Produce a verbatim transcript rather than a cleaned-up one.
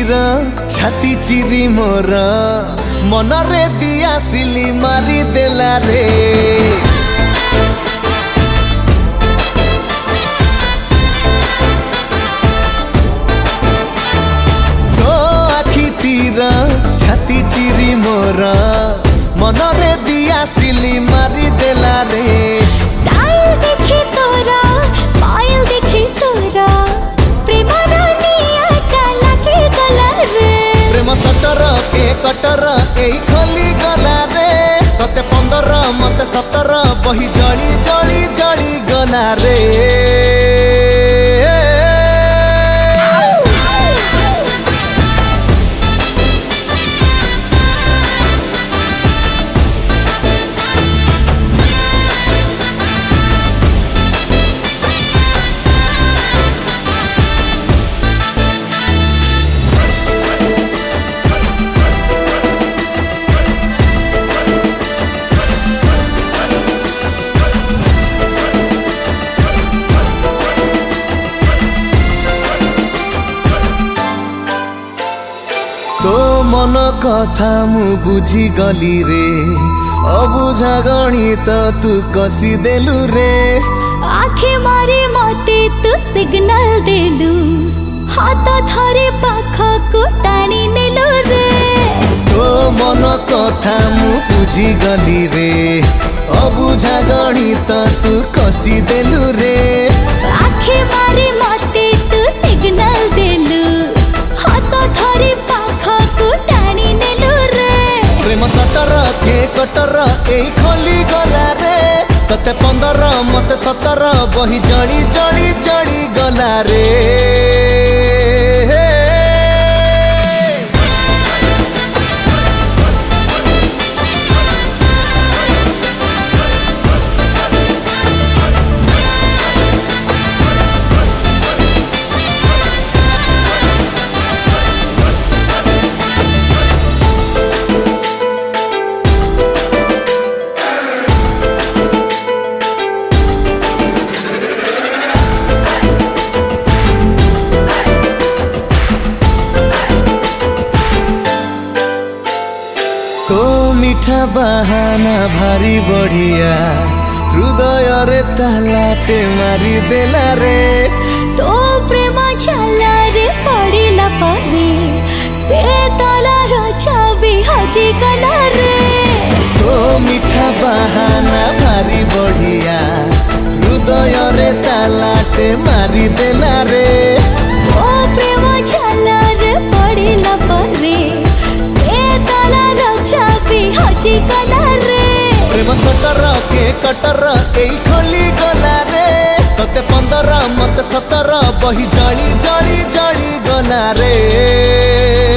तीर छाती चिरी मोर मनरे दिया सिली मारी देला रे। तो आखि तीर छाती चिरी मोर मनरे दिया सिली मारी देला रे। स्टाइल देखी तोरा स्माइल देखी तोरा प्रेम रानियाटा लगी गला रे। प्रेम सटर के कटर एई खोली गला रे। तते पंदर मते सतर बही जड़ी जड़ी जड़ी गला रे। तो मन कथा मु बुझी गली रे अबुझा गणित तू कसी देलु रे। आखे मारे मते तू सिग्नल देलु हाथ धरे पाख को टाणी नेलु रे। तो मन कथा मु बुझी गली रे अबुझा गणित तू कसी देलु रे। आखे मारे मते तू सिग्नल देलु हाथ धरे पाख को टाणी नेलु रे। प्रेम सटर के कटर एई खोली गला रे। तते पंदर मते सतर बही जड़ी जड़ी जड़ी गला रे। तो मीठा बहाना भारी बढ़िया हृदय रे तालाटे मारी देला रे। तो प्रेम छाला रे पड़िला परे से तालार छवि हजी गला रे। तो मीठा बहाना भारी बढ़िया हृदय रे तालाटे मारी देला रे। ओ प्रेम छाला रे पड़िला परे से तालार छवि हजी गला रे। प्रेम सटर के कटर एई खोली गला रे। तते पंदर मते सतर बही जड़ी जड़ी जड़ी गला रे।